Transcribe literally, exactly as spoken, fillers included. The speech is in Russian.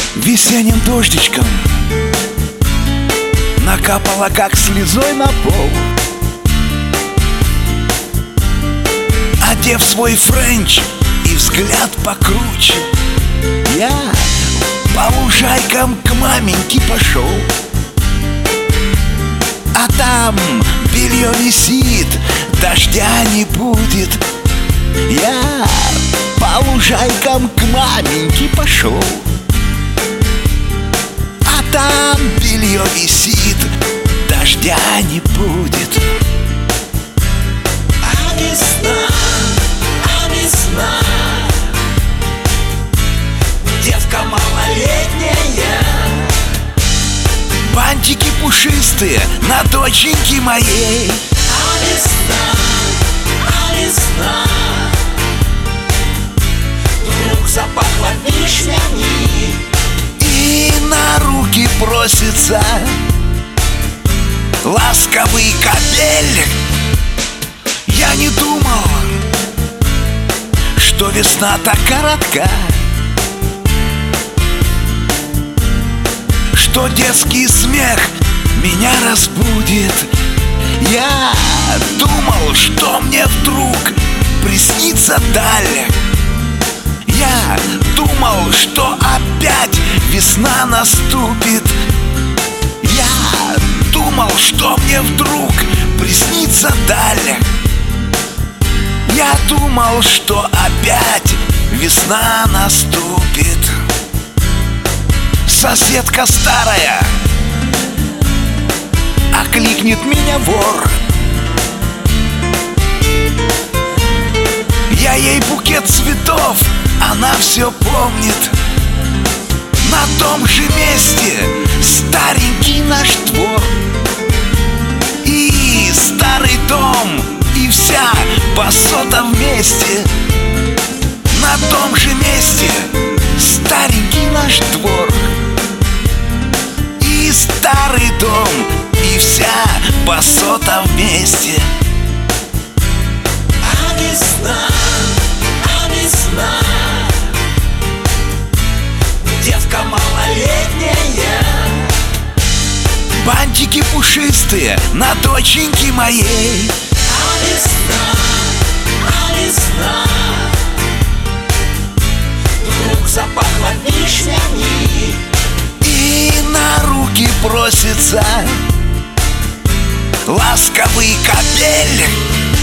Весенним дождичком накапала, как слезой на пол. Одев свой френч и взгляд покруче, я по лужайкам к маменьке пошел. А там белье висит, дождя не будет. Я по лужайкам к маменьке пошел. А там белье висит, дождя не будет. А весна, а весна, девка малолетняя. Бантики пушистые на доченьке моей. А весна, а весна, вдруг запахло вишнями. И на руки просится ласковый капель. Я не думал, что весна так коротка, что детский смех меня разбудит. Я думал, что мне вдруг приснится даль. Я думал, что опять весна наступит. Я думал, что мне вдруг приснится даль. Я думал, что опять весна наступит. Соседка старая окликнет меня вор. Я ей букет цветов, она все помнит. На том же месте старенький наш двор. И старый дом, и вся басота вместе. На том же месте старенький наш двор. И старый дом, и вся басота вместе. А весна, а весна, девка малолетняя. Бантики пушистые на доченьке моей. А весна, а весна, вдруг запахло вишнями. И на руки просится ласковый капель.